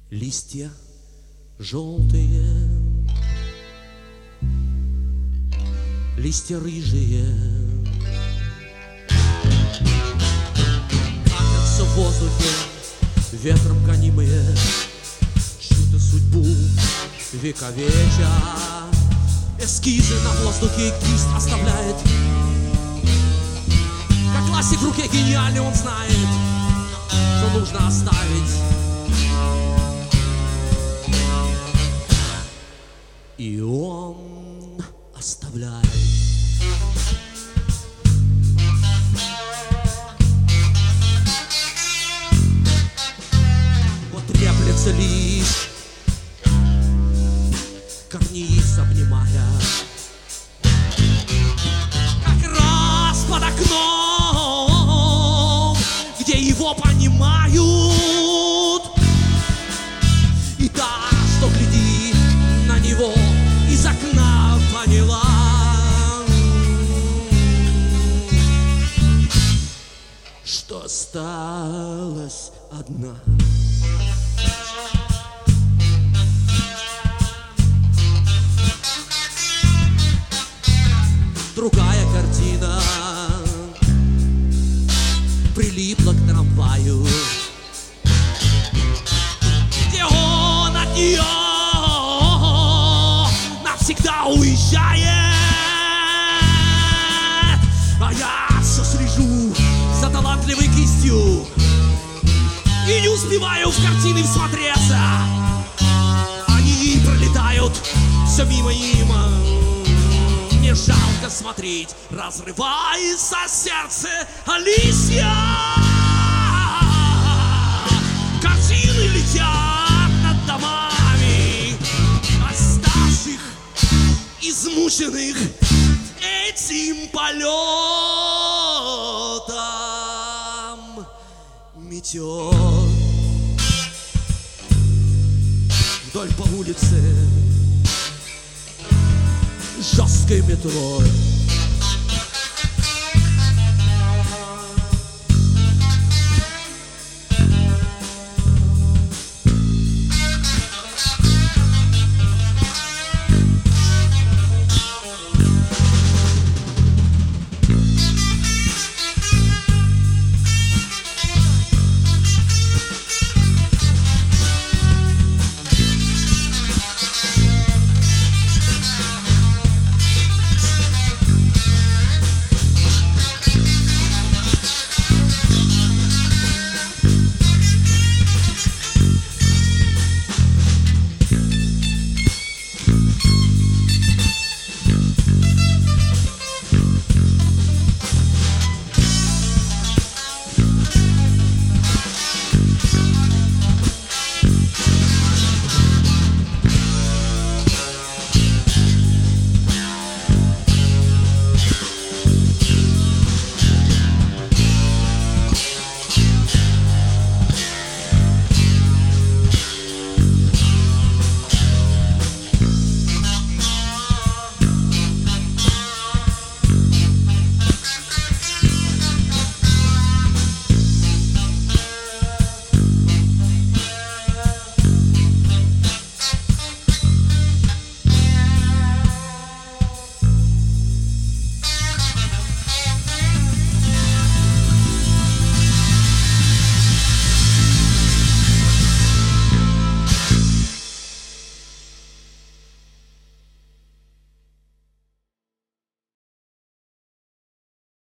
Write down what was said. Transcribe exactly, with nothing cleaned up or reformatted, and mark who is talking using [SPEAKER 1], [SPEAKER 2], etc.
[SPEAKER 1] Листья желтые, листья рыжие, катятся в воздухе, ветром гонимые, чью-то судьбу вековеча. Эскизы на воздухе кисть оставляет. Как ластик в руке гениальный, он знает, что нужно оставить. И он оставляет. Вот треплется лист, карниз обнимая, как раз под окном, где его понимают. И та, что глядит на него из окна, поняла, что осталась одна. Другая картина прилипла к трамваю, где он от нее навсегда уезжает. А я все слежу за талантливой кистью и не успеваю в картины всмотреться. Они пролетают все мимо им. Мне жалко смотреть, разрывается сердце листья. Картины летят над домами, оставших измученных этим полетом. Метет вдоль по улице жесткой метрой.